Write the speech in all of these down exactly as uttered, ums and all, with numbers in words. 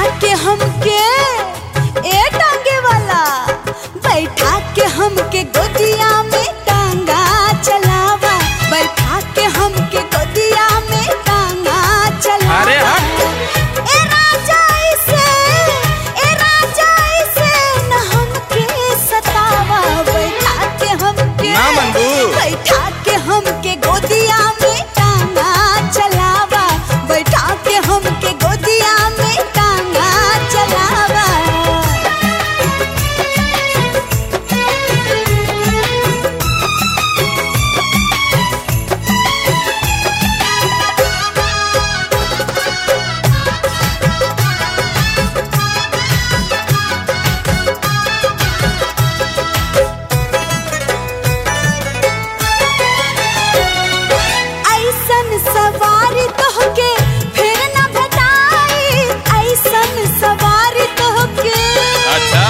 के हमके ए टांगे वाला, बैठा के हमके गोदिया में टांगा चलावा, बैठा के हमके गोदिया में टांगा चलावा। अरे ए राजा इसे ए राजा इसे न हमके सतावा, बैठा के हमके ना मंगू, बैठा के हमके गोदिया में टांगा चलावा, बैठा के हमके गोदिया में टांगा चलावा। ऐसन सवारी तोहके फिर न भेटाई, ऐसन सवारी तोहके। अच्छा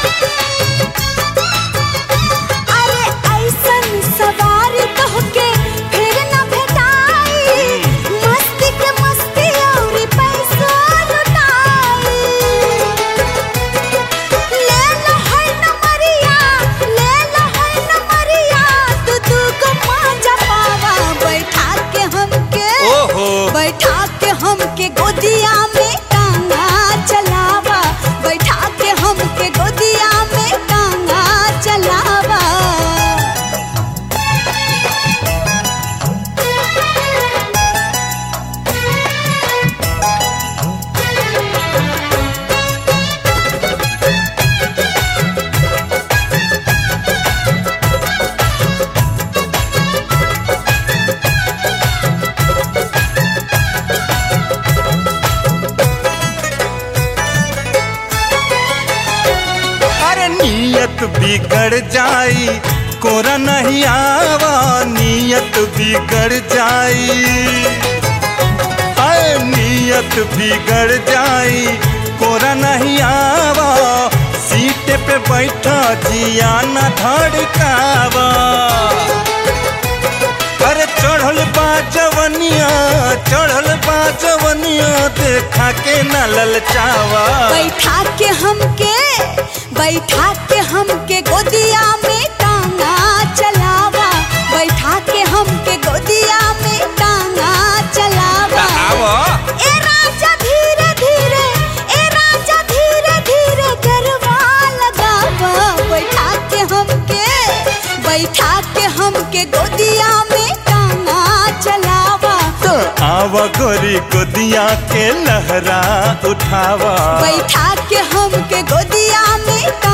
अरे ऐसन सवारी तोहके फिर न भेटाई, मस्ती के मस्ती औरी पैसा लुटाई। ले लो है नमरिया, ले लो है नमरिया, तू तू को मांझा पावा, बैठा के हमके ओहो, बैठा के हमके गोदिया में टांगा चलावा, बैठा के हमके गोदिया में टांगा चलावा। अरे नियत बिगड़ जाई, कोरा नहीं आवा, नियत बिगड़ जाई, अरे नियत बिगड़ जाई, कोरा नहीं आवा, सीट पे बैठा जिया न धड़कावा। अरे चढ़ल बा जवनिया, चढ़ल बा जवनिया, देखा के न ललचावा। बैठा के हमके बैठा के हमके गोदिया में टांगा चलावा, बैठा के हमके गोदिया में टांगा चलावा। ए राजा धीरे धीरे, ए राजा धीरे धीरे गरबा लगावा, बैठा के हमके बैठा के हमके गोदिया में टांगा चलावा। आवा गोरी गोदिया के लहरा उठावा, बैठा के हमके गोदिया में